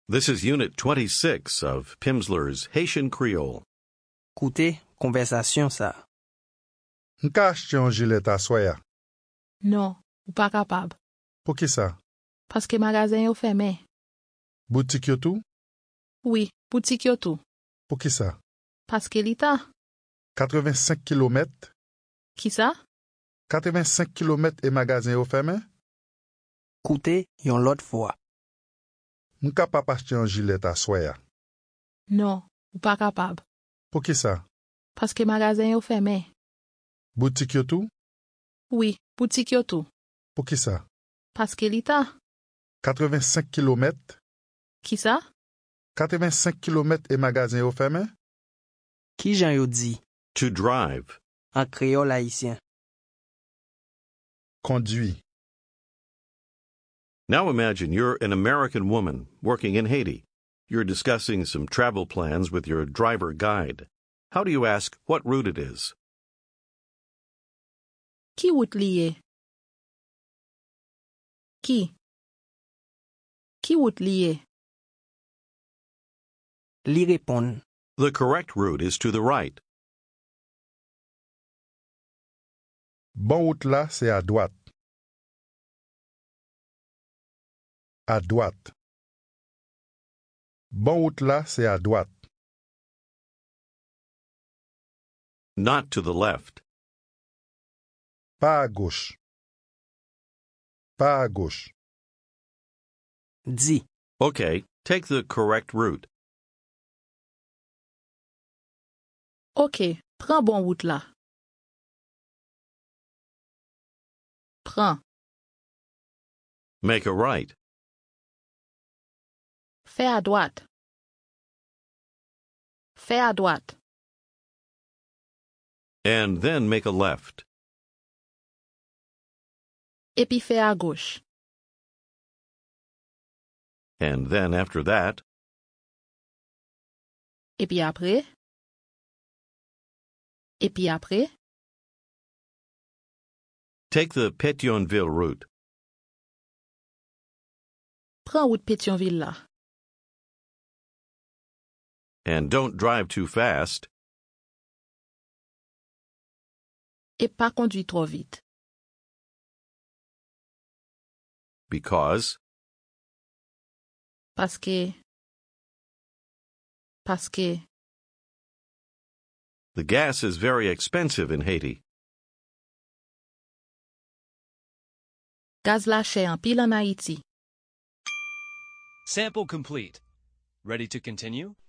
This is Unit 26 of Pimsleur's Haitian Creole. Koute, konversasyon sa. M'ka achete un gilet aswaya. Non, ou pas capable. Pour qui ça? Parce que magasin yo fermé. Boutique yo tout? Oui, boutique yo tout. Pour qui ça? Parce que l'État. 85 km? Qui ça? 85 km et magasin yo fermé? Koute, yon lot fwa. M'ka pas acheter un gilet aswaya. Non, ou pas capable. Pour qui ça? Parce que magasin yo fermé. Boutique yo tout? Oui, boutique yo tout. Pour qui ça? Parce que l'État. 85 km? Qui ça? 85 km et magasin yo fermé? Ki jan yo di, To drive. an kreol haïtien. Conduit. Now imagine you're an American woman working in Haiti. You're discussing some travel plans with your driver guide. How do you ask what route it is? Qui route lié? Qui? Qui route lié? Li repon, The correct route is to the right. Bon route là, c'est à droite. À droite. Bon route là, c'est à droite. Not to the left. Pas à gauche. Pas à gauche. di, Okay, take the correct route. OK, prends bon route là. Prends. Make a right. Fais à droite. Fais à droite. And then make a left. Et puis fais à gauche. And then after that, Et puis après? Et puis après? take the Pétionville route. Prends route Pétionville là. And don't drive too fast. Et pas conduire trop vite. Because Parce que the gas is very expensive in Haiti. gaz la cher en pile en Haïti. Sample complete. Ready to continue?